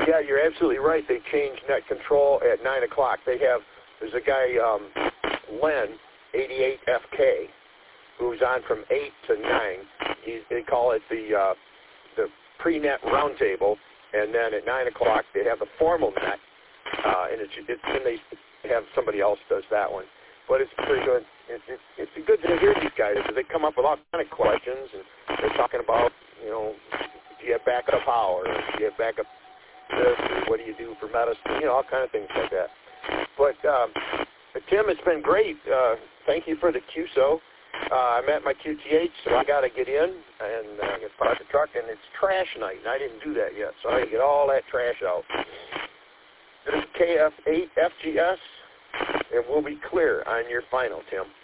Yeah, you're absolutely right. They changed net control at 9 o'clock. There's a guy, Len, 88FK, who's on from 8 to 9. They call it the pre-net roundtable, and then at 9 o'clock they have the formal net, and then they have somebody else does that one. But it's pretty good. It's good to hear these guys because they come up with all kind of questions, and they're talking about, do you have backup power? Do you have backup this? Or what do you do for medicine? All kind of things like that. But Tim, it's been great. Thank you for the QSO. I'm at my QTH, so I got to get in and get park the truck, and it's trash night, and I didn't do that yet, so I got to get all that trash out. This is KF8FGS, and we'll be clear on your final, Tim.